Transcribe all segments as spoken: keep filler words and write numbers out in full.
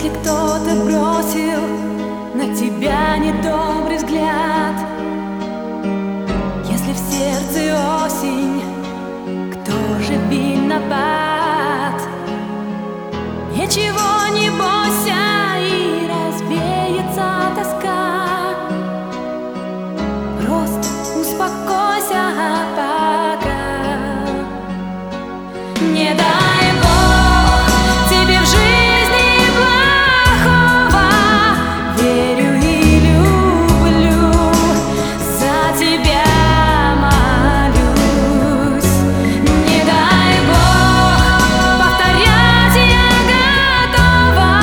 Если кто-то бросил на тебя недобрый взгляд, если в сердце осень, кто же виноват? Ничего не бойся, и развеется тоска. Просто успокойся пока. Не дай Бог тебе в жизни плохого. Верю и люблю, за тебя молюсь. Не дай Бог, повторять я готова.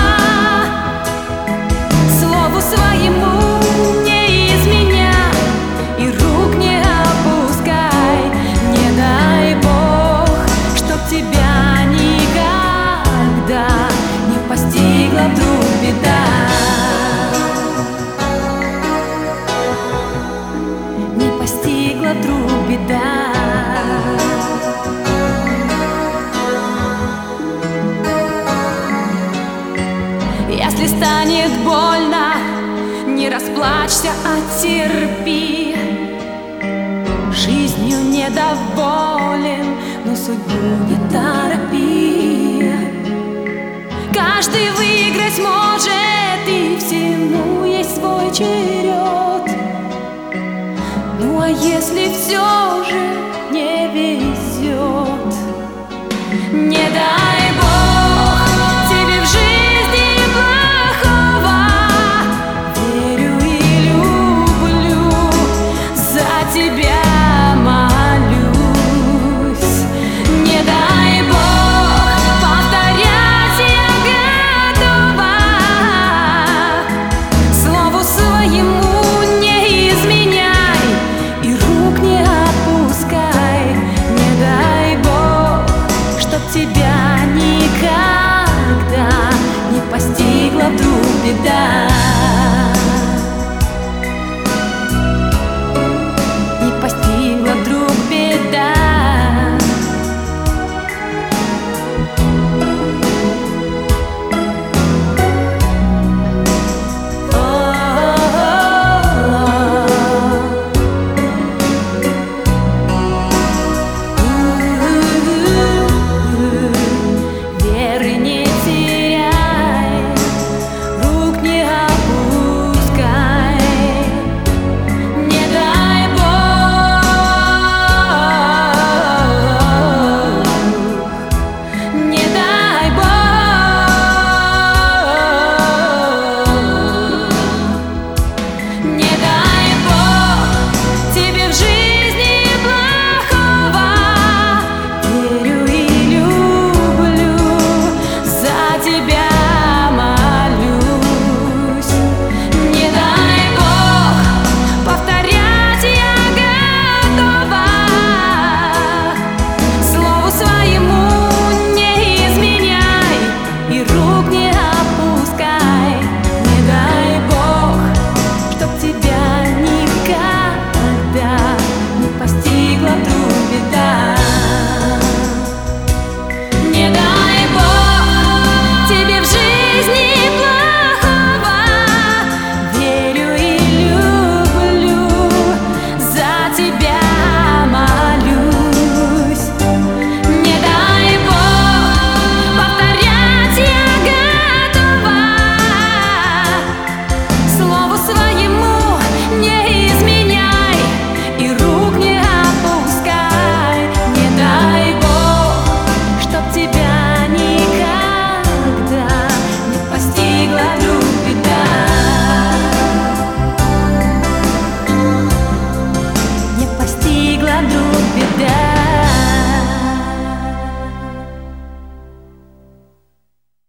Слову своему не изменяй и рук не опускай. Не дай Бог, чтоб тебя никогда не постигла вдруг беда. Не постигла вдруг беда. Если станет больно, не расплачься, а терпи. Жизнью недоволен, но судьбу не торопи. Каждый выиграть может, и всему есть свой черед. Ну а если все же не везет, не дай Бог тебе в жизни плохого. Верю и люблю, за тебя молюсь. Не дай Бог, повторять я готова. Слову своему не изменяй и рук не опускай. Не дай Бог, чтоб тебя никогда не постигла вдруг беда.